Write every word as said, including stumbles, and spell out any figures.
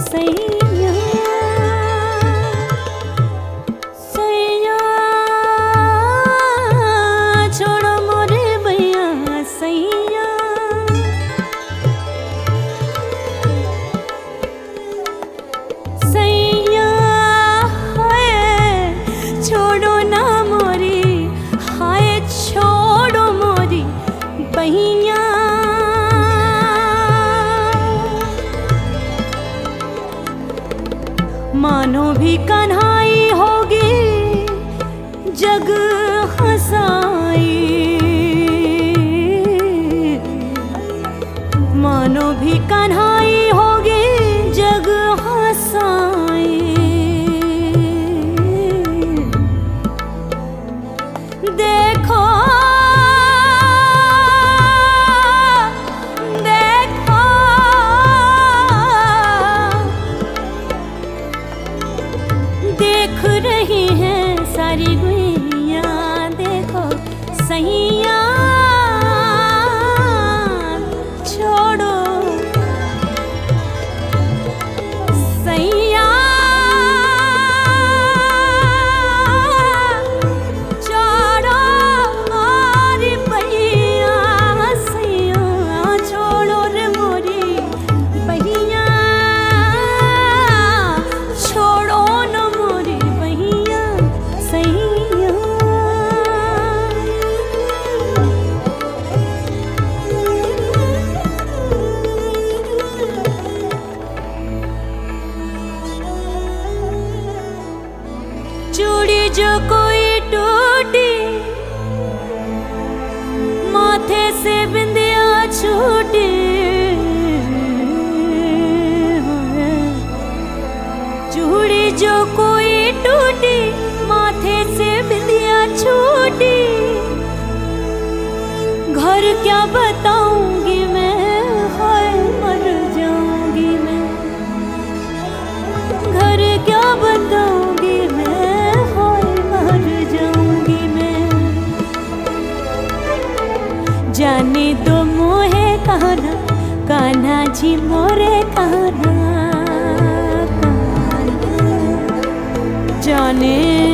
सैया सैया छोड़ो मोरे भैया सैया सैया हाय छोड़ो ना मोरी हाय छोड़ो मोरी बहिया मानो भी कन्हाई होगी जग हंसाई मानो भी कन्हाई होगी जग हंसाई देखो देख रही हैं सारी गुइया देखो सैया छोड़ो सैया छोड़ो और भैया सैया छोड़ो रे मोरी भैया छोड़ो चूड़ी जो कोई टूटी माथे से बिंदिया छूटी चूड़ी जो कोई टूटी माथे से बिंदिया छूटी घर क्या बताऊंगी मैं हाय मर जाऊंगी मैं घर क्या बताऊंगी जाने दो मोहे कहना कान्हा जी मोरे कहना जाने